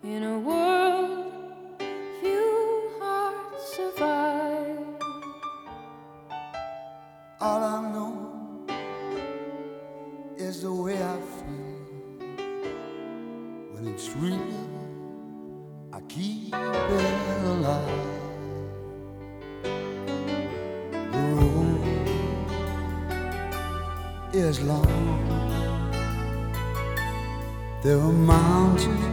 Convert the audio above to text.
In a world few hearts survive. All I know is the way I feel. When it's real, I keep it alive. The road is long. There are mountains